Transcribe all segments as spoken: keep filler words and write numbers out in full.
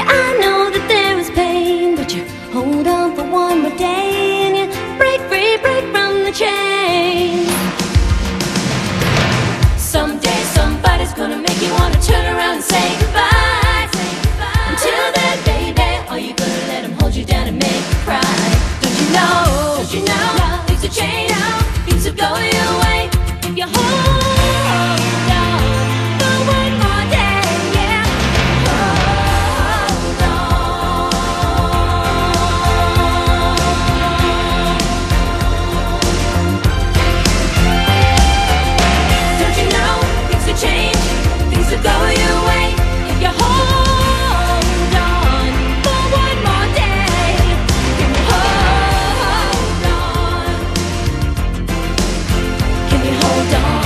I know that there is pain, but you hold on for one more day and you break free, break from the chain. Someday somebody's gonna make you wanna turn around and say goodbye. Until then, baby, are you gonna let him hold you down and make you cry? Don't you know, don't you know, things will change, things will go your way if you hold on for one more day, yeah. Hold on. Don't you know, things will change, things will go your way if you hold on for one more day. Can you hold on? Can you hold on?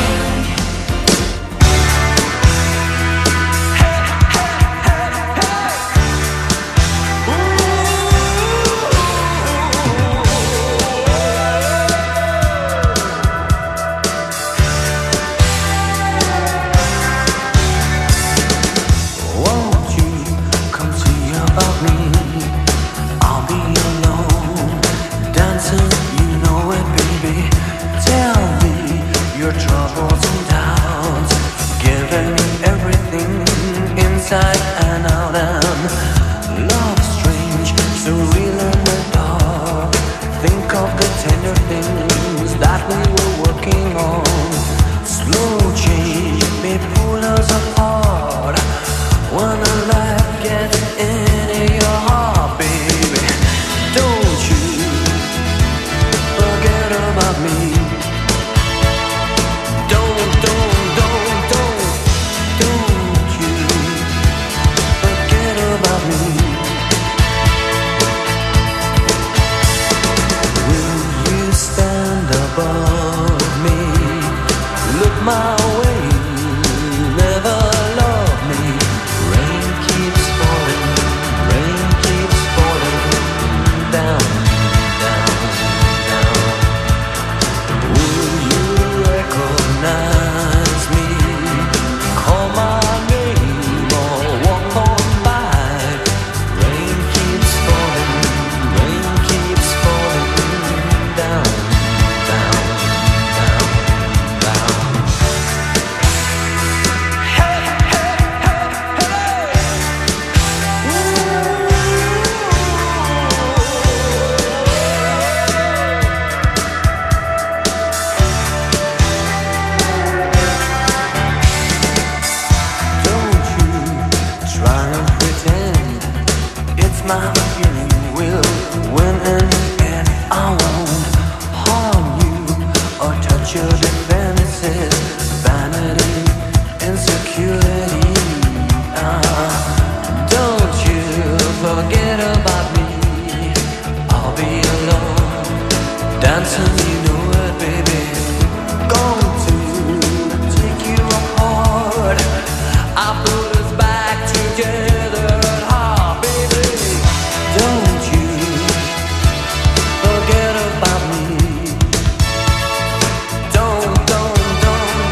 Won't you come see about me? I'll be alone, dancing, you know it, baby. Tell me your troubles and doubts, giving me everything inside and out. And love strange, so real in the dark. Think of the tender things that we were working on. Slow change may pull us apart. When a life gets into your heart, baby, don't you forget about me. Don't, don't, don't, don't, don't you forget about me. Will you stand above me? Look my way, never love me. Rain keeps falling, rain keeps falling down, down, down. Will you recognize me? Call my name or walk on by. Rain keeps falling, rain keeps falling down, down, down, down. Don't you try and pretend it's my feeling will win in the end. I won't harm you or touch your defenses, vanity, insecurity. Ah, don't you forget about me. I'll be alone, dancing, you know it, baby. Going to take you apart. I put us back together at heart, baby. Don't you forget about me. Don't, don't, don't,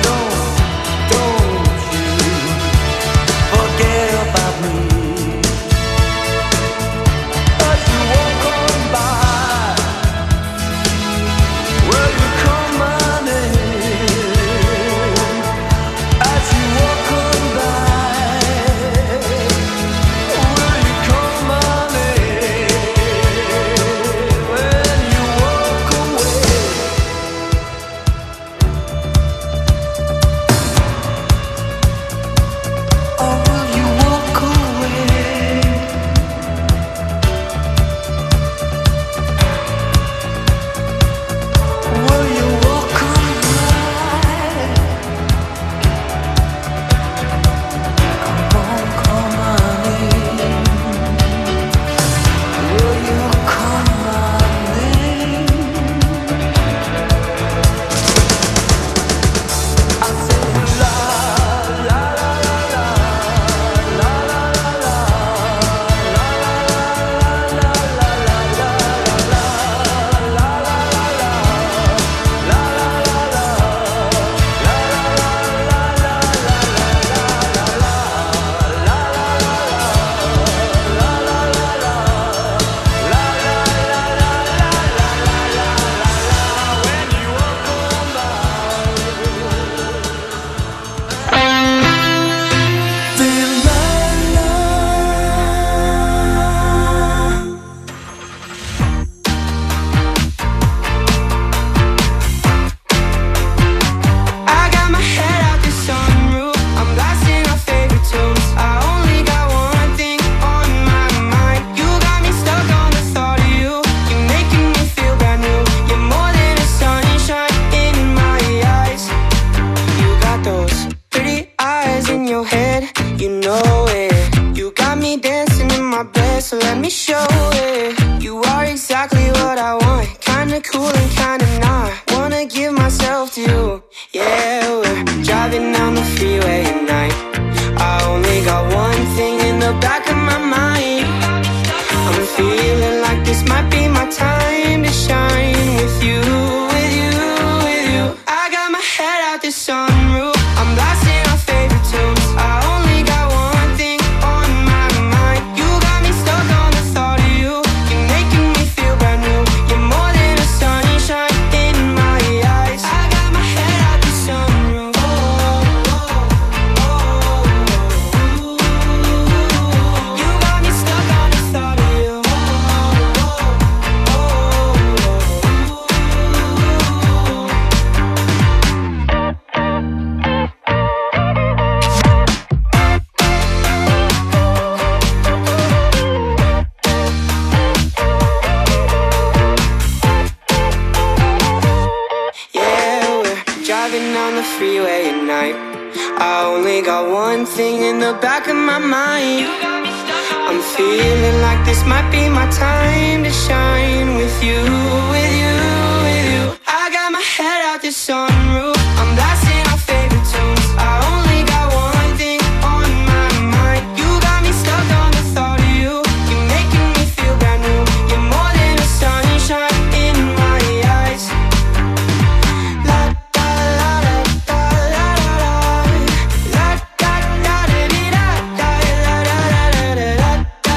freeway at night. I only got one thing in the back of my mind. I'm feeling like this might be my time to shine with you, with you, with you. I got my head out the sunroof, I'm blasting our favorite tunes. I only got one thing on my mind. You got me stuck on the thought of you. You're making me feel brand new. You're more than a sunshine in my eyes. La da la da da la la la da da da da da da la la la la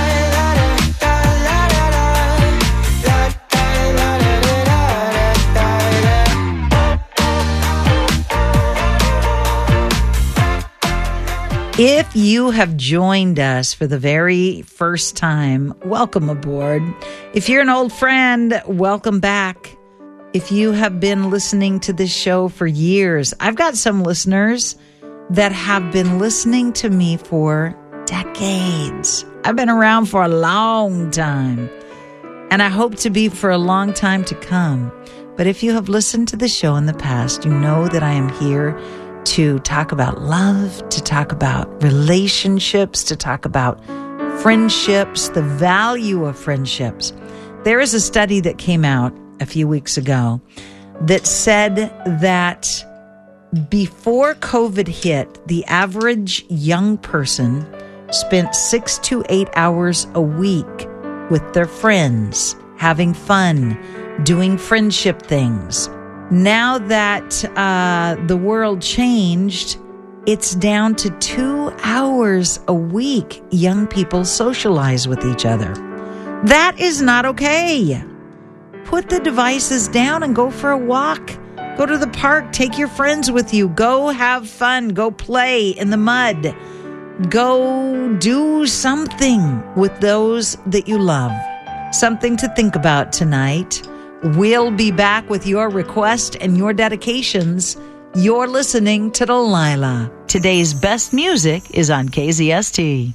If you have joined us for the very first time, welcome aboard. If you're an old friend, welcome back. If you have been listening to this show for years, I've got some listeners that have been listening to me for decades. I've been around for a long time, and I hope to be for a long time to come. But if you have listened to the show in the past, you know that I am here to talk about love, to talk about relationships, to talk about friendships, the value of friendships. There is a study that came out a few weeks ago that said that before COVID hit, the average young person spent six to eight hours a week with their friends, having fun, doing friendship things. Now that uh, the world changed, it's down to two hours a week young people socialize with each other. That is not okay. Put the devices down and go for a walk. Go to the park. Take your friends with you. Go have fun. Go play in the mud. Go do something with those that you love. Something to think about tonight. We'll be back with your request and your dedications. You're listening to Delilah. Today's best music is on K Z S T.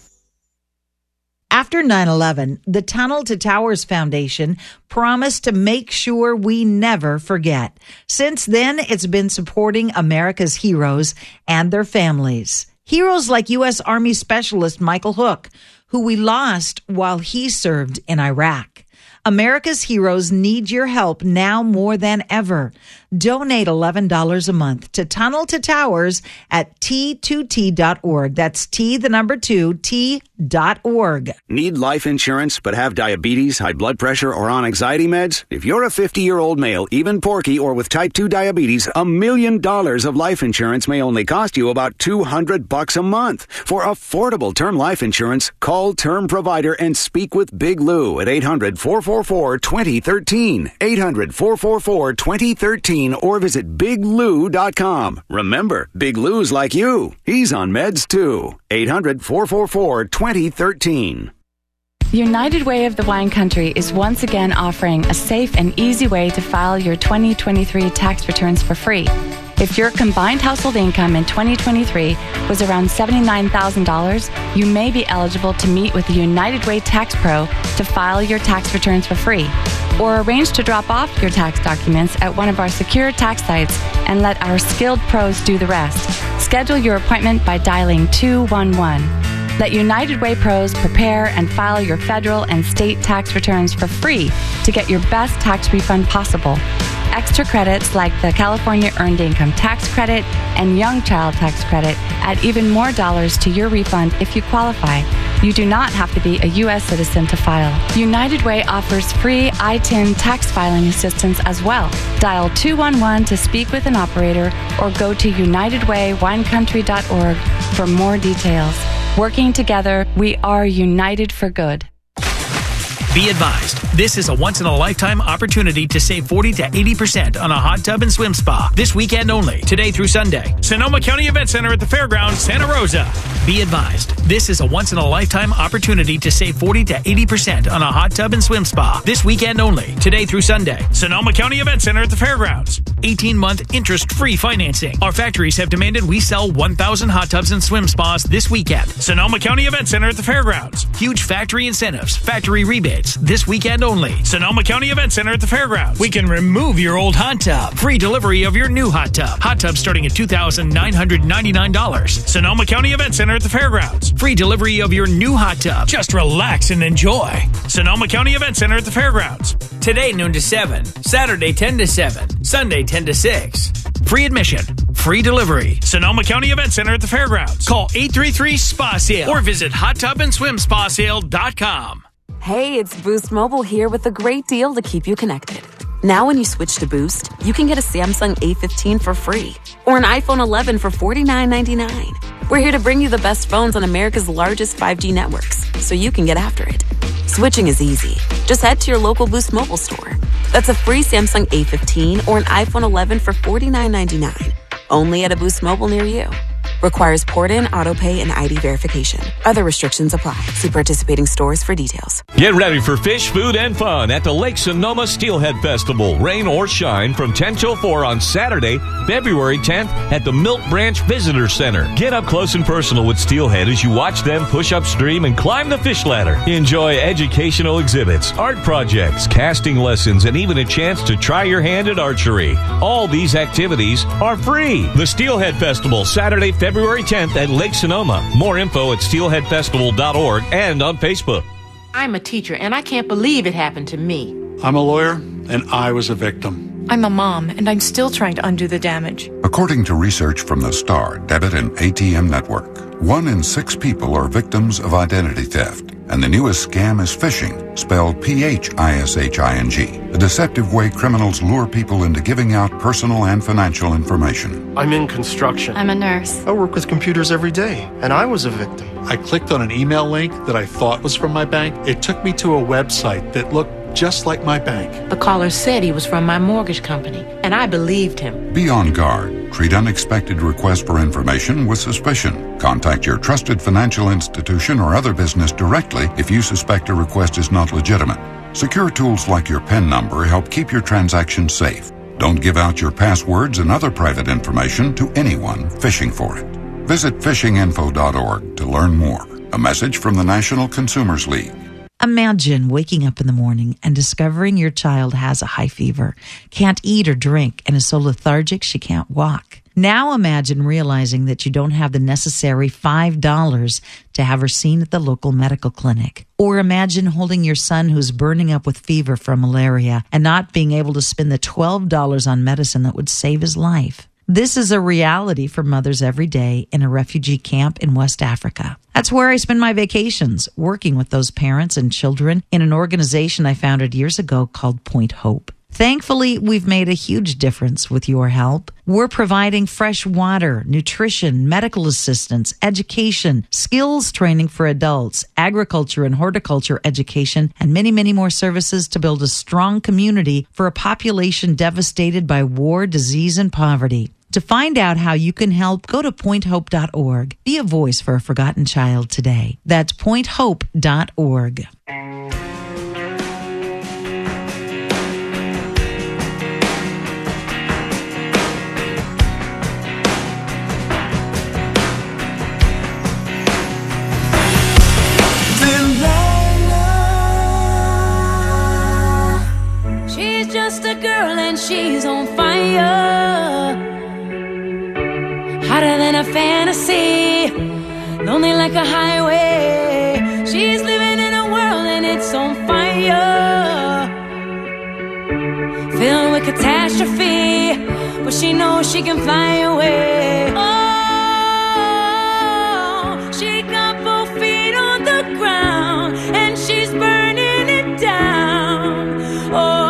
After nine eleven, the Tunnel to Towers Foundation promised to make sure we never forget. Since then, it's been supporting America's heroes and their families. Heroes like U S Army Specialist Michael Hook, who we lost while he served in Iraq. America's heroes need your help now more than ever. Donate eleven dollars a month to Tunnel to Towers at T two T dot org. That's T, the number two, T dot org. Need life insurance but have diabetes, high blood pressure, or on anxiety meds? If you're a fifty-year-old male, even porky, or with type two diabetes, a million dollars of life insurance may only cost you about two hundred bucks a month. For affordable term life insurance, call Term Provider and speak with Big Lou at eight hundred, four four four, two zero one three. eight hundred, four four four, two zero one three or visit big lou dot com. Remember, Big Lou's like you. He's on meds too. eight hundred, four four four, two zero one three. United Way of the Wine Country is once again offering a safe and easy way to file your twenty twenty-three tax returns for free. If your combined household income in twenty twenty-three was around seventy-nine thousand dollars, you may be eligible to meet with the United Way Tax Pro to file your tax returns for free. Or arrange to drop off your tax documents at one of our secure tax sites and let our skilled pros do the rest. Schedule your appointment by dialing two one one. Let United Way pros prepare and file your federal and state tax returns for free to get your best tax refund possible. Extra credits like the California Earned Income Tax Credit and Young Child Tax Credit add even more dollars to your refund if you qualify. You do not have to be a U S citizen to file. United Way offers free I T I N tax filing assistance as well. Dial two one one to speak with an operator or go to united way wine country dot org for more details. Working together, we are united for good. Be advised, this is a once-in-a-lifetime opportunity to save forty to eighty percent on a hot tub and swim spa this weekend only, today through Sunday. Sonoma County Event Center at the Fairgrounds, Santa Rosa. Be advised, this is a once-in-a-lifetime opportunity to save forty to eighty percent on a hot tub and swim spa this weekend only, today through Sunday. Sonoma County Event Center at the Fairgrounds. eighteen-month interest-free financing. Our factories have demanded we sell one thousand hot tubs and swim spas this weekend. Sonoma County Event Center at the Fairgrounds. Huge factory incentives, factory rebates this weekend only. Sonoma County Event Center at the fairgrounds. We can remove your old hot tub. Free delivery of your new hot tub. Hot tub starting at two thousand nine hundred ninety-nine dollars. Sonoma County Event Center at the fairgrounds. Free delivery of your new hot tub. Just relax and enjoy. Sonoma County Event Center at the fairgrounds. Today noon to seven. Saturday ten to seven. Sunday ten to six. Free admission. Free delivery. Sonoma County Event Center at the fairgrounds. Call eight three three S P A Sale or visit hot tub and swim spa sale dot com. Hey, it's Boost Mobile here with a great deal to keep you connected. Now when you switch to Boost, you can get a Samsung A fifteen for free or an iPhone eleven for forty-nine ninety-nine. We're here to bring you the best phones on America's largest five G networks, so you can get after it. Switching is easy. Just head to your local Boost Mobile store. That's a free Samsung A fifteen or an iPhone eleven for forty-nine ninety-nine. Only at a Boost Mobile near you. Requires port-in, auto-pay, and I D verification. Other restrictions apply. See participating stores for details. Get ready for fish, food, and fun at the Lake Sonoma Steelhead Festival. Rain or shine from ten till four on Saturday, February tenth at the Milk Branch Visitor Center. Get up close and personal with steelhead as you watch them push upstream and climb the fish ladder. Enjoy educational exhibits, art projects, casting lessons, and even a chance to try your hand at archery. All these activities are free. The Steelhead Festival, Saturday, February tenth at Lake Sonoma. More info at steelhead festival dot org and on Facebook. I'm a teacher, and I can't believe it happened to me. I'm a lawyer, and I was a victim. I'm a mom, and I'm still trying to undo the damage. According to research from the STAR Debit and A T M Network, one in six people are victims of identity theft. And the newest scam is phishing, spelled P H I S H I N G, a deceptive way criminals lure people into giving out personal and financial information. I'm in construction. I'm a nurse. I work with computers every day, and I was a victim. I clicked on an email link that I thought was from my bank. It took me to a website that looked just like my bank. The caller said he was from my mortgage company, and I believed him. Be on guard. Treat unexpected requests for information with suspicion. Contact your trusted financial institution or other business directly if you suspect a request is not legitimate. Secure tools like your PIN number help keep your transactions safe. Don't give out your passwords and other private information to anyone fishing for it. Visit fishing info dot org to learn more. A message from the National Consumers League. Imagine waking up in the morning and discovering your child has a high fever, can't eat or drink, and is so lethargic she can't walk. Now imagine realizing that you don't have the necessary five dollars to have her seen at the local medical clinic. Or imagine holding your son who's burning up with fever from malaria and not being able to spend the twelve dollars on medicine that would save his life. This is a reality for mothers every day in a refugee camp in West Africa. That's where I spend my vacations, working with those parents and children in an organization I founded years ago called Point Hope. Thankfully, we've made a huge difference with your help. We're providing fresh water, nutrition, medical assistance, education, skills training for adults, agriculture and horticulture education, and many, many more services to build a strong community for a population devastated by war, disease, and poverty. To find out how you can help, go to point hope dot org. Be a voice for a forgotten child today. That's point hope dot org. She's just a girl and she's on fire, hotter than a fantasy, lonely like a highway. She's living in a world and it's on fire, filled with catastrophe, but she knows she can fly away. Oh, she got both feet on the ground and she's burning it down. Oh,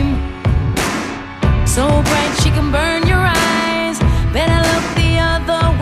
so bright she can burn your eyes. Better look the other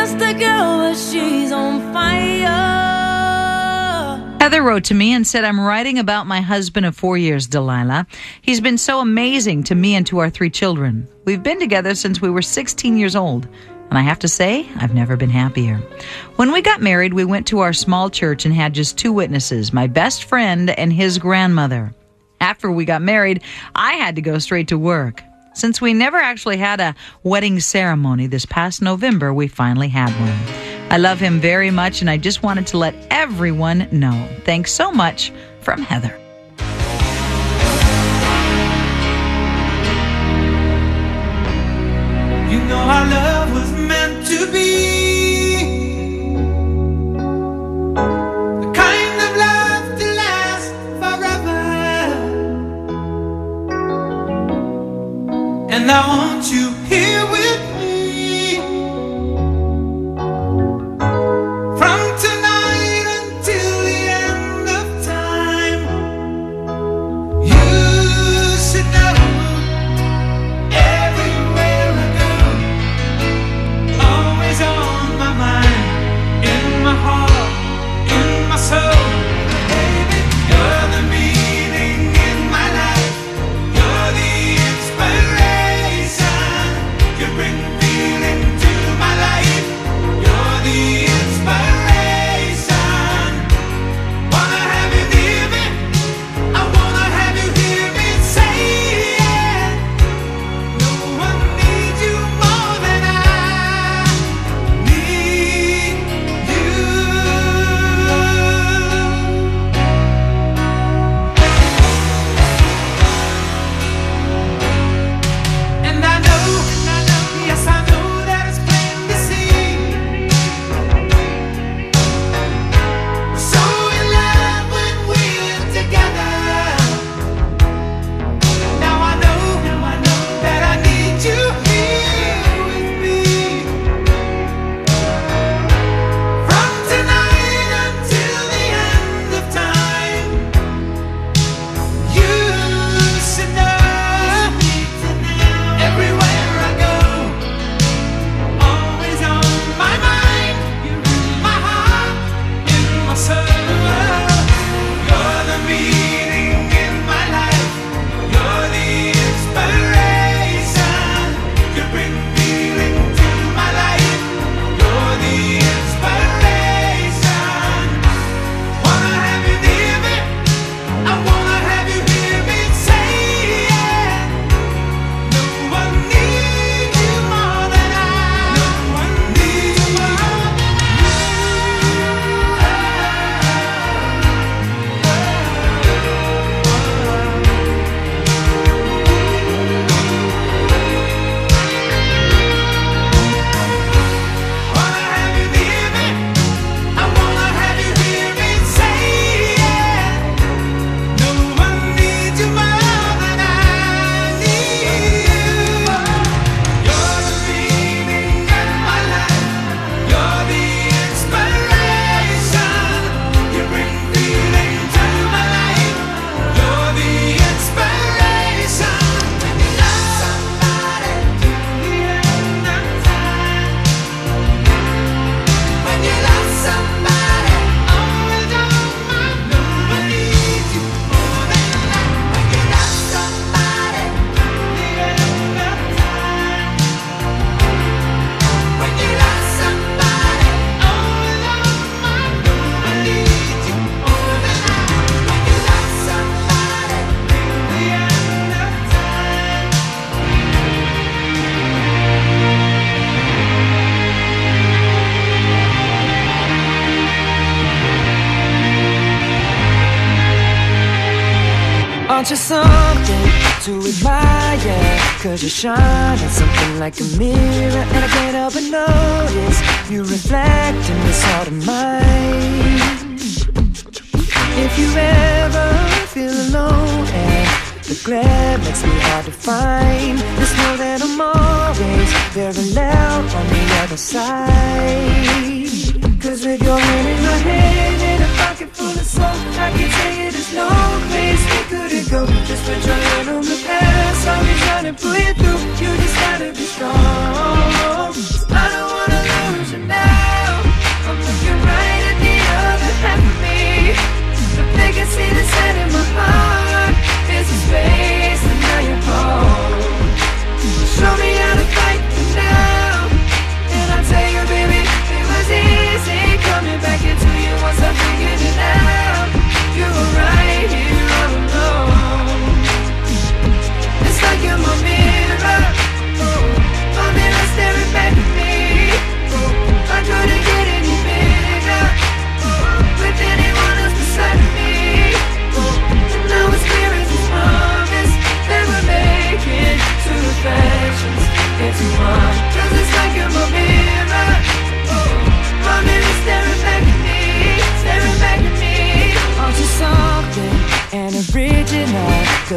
just a girl, but she's on fire. Heather wrote to me and said, I'm writing about my husband of four years, Delilah. He's been so amazing to me and to our three children. We've been together since we were sixteen years old. And I have to say, I've never been happier. When we got married, we went to our small church and had just two witnesses, my best friend and his grandmother. After we got married, I had to go straight to work. Since we never actually had a wedding ceremony, this past November, we finally had one. I love him very much, and I just wanted to let everyone know. Thanks so much, from Heather. You know our love was meant to be the kind of love to last forever. And I want you here with me from tonight until the end of time. You should know everywhere I go, always on my mind, in my heart, in my soul. Baby, you're the meaning in my life. You're the inspiration. You bring feeling to my life. You're the inspiration. Wanna have you near me. I wanna have you hear me say it. No one needs you more than I need you. And I know, yes I know that it's plain to see. We're so in love when we're together. Now I know, now I know that I need you here with me from tonight until the end of time. You should know everywhere I go, always on my mind, my heart, in my soul. You're the meaning in my life. You're the inspiration. You bring feeling to my life. You're the inspiration. Wanna have you near me. I wanna have you hear me say it. No one needs you more than I. No one needs you more than Wanna have you near me. I wanna have you hear me say it. No one needs you more than I need you. You're the meaning in my life. You're the inspiration. You bring feeling to my life. You're the inspiration. When you love somebody till the end of time. When you love somebody, always on my mind. No one needs you more than I. When you love somebody till the end of time. When you love somebody, always on my mind. No one needs you more than I. When you love somebody till the end of time. Aren't you something to admire? Cause you're shining something like a mirror, and I can't help but notice you reflect in this heart of mine. If you ever feel alone and the glare makes me hard to find, just know that I'm always very loud on the other side. Cause with your hand in my hand and a pocket full of soul, I can tell you there's no place we couldn't go. Just put your hand on the past, I'll be trying to pull you through. You just gotta be strong. I don't wanna lose you now.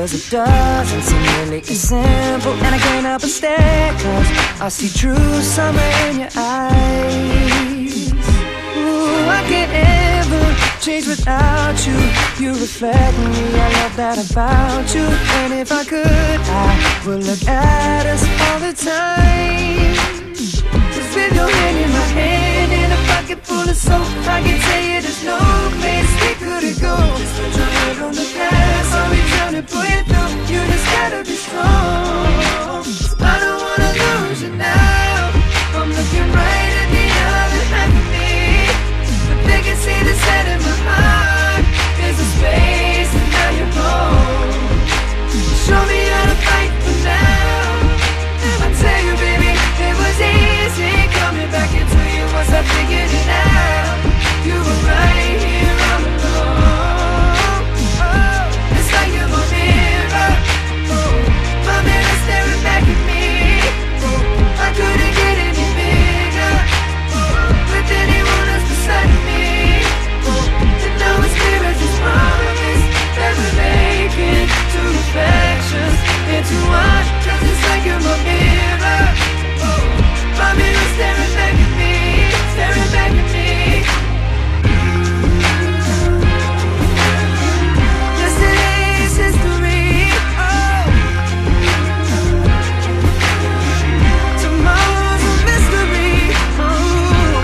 Cause it doesn't seem really as simple. And I can't help but stare, cause I see true summer in your eyes. Ooh, I can't ever change without you. You reflect me, I love that about you. And if I could, I would look at us all the time. Cause with your hand in my hand and a pocket full of soap, I can tell you there's no place we couldn't go. Just put your head on the past, I'll be trying to pull you through. You just gotta be strong. I don't wanna lose you now. I'm looking right at the other half of me, but they can see the set in my heart. There's a space and now you're home. Show me how to fight for now. I tell you baby, it was easy coming back into you once I figured it out. You were right here all along. Oh, it's like you're my mirror. Oh, my mirror staring back at me. Oh, I couldn't get any bigger. Oh, with anyone else beside me. Oh, and now it's clear as this promise that we're making two reflections into one. Cause it's like you're my mirror. Oh, my mirror staring back at me, staring back at me. Yesterday's history. Oh, tomorrow's a mystery. Oh,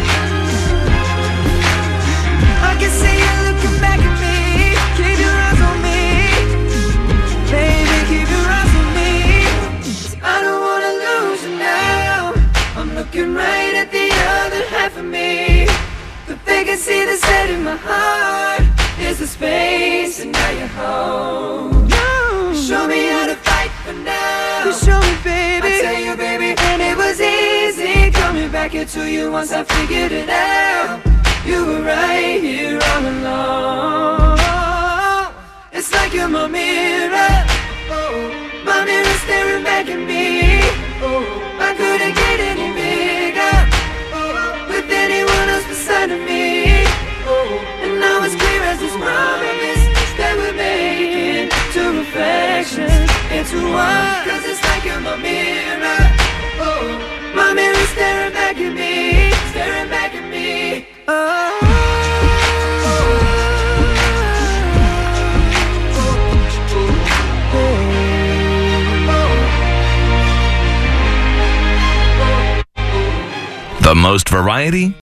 I can see you looking back at me. Keep your eyes on me, baby, keep your eyes on me. I don't wanna lose you now. I'm looking right at the other half of me, but they can see the set in my heart. There's a space and now you're home. No. Show me how to fight for now. You show me, baby. I tell you, baby, and it was easy coming back into you once I figured it out. You were right here all along. It's like you're my mirror. Oh, my mirror staring back at me. Oh, I couldn't get any bigger. Oh, with anyone else beside of me. Oh, and now it's clear as this promise that we're making two reflections into one. Cause it's like you're my mirror. Oh, my mirror staring back at me, staring back at me. Oh. The most variety,